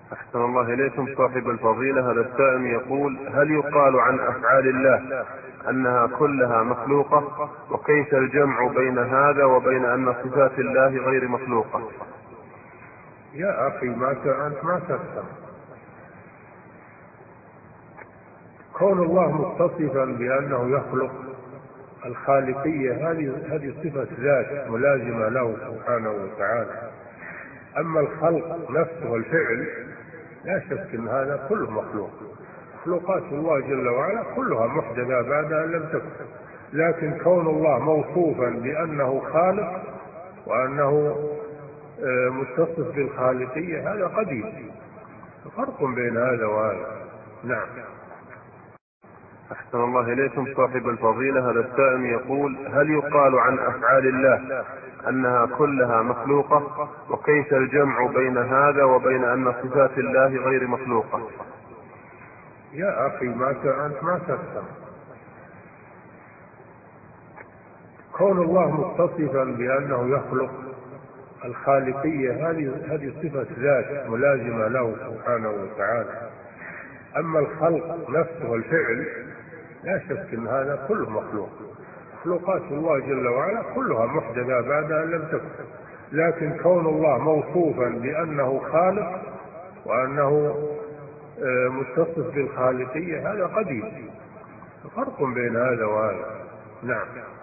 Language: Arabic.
أحسن الله إليكم صاحب الفضيلة. هذا السائل يقول: هل يقال عن أفعال الله أنها كلها مخلوقة؟ وكيف الجمع بين هذا وبين أن صفات الله غير مخلوقة؟ يا أخي أنت ما تفهم. كون الله متصفا بأنه يخلق، الخالقية هذه صفة ذات ملازمة له سبحانه وتعالى. أما الخلق نفسه والفعل لا شك أن هذا كله مخلوق. مخلوقات الله جل وعلا كلها محدثة بعد أن لم تكن. لكن كون الله موصوفا بأنه خالق وأنه متصف بالخالقية هذا قديم. فرق بين هذا وهذا. نعم. أحسن الله إليكم صاحب الفضيلة. هذا السائل يقول: هل يقال عن أفعال الله أنها كلها مخلوقة؟ وكيف الجمع بين هذا وبين أن صفات الله غير مخلوقة؟ يا أخي أنت ما تفهم. كون الله متصفا بأنه يخلق، الخالقية هذه صفة ذات ملازمة له سبحانه وتعالى. أما الخلق نفسه والفعل لا شك أن هذا كله مخلوق. مخلوقات الله جل وعلا كلها محدثة بعد أن لم تكن. لكن كون الله موصوفا بأنه خالق وأنه متصف بالخالقية هذا قديم. فرق بين هذا وهذا. نعم.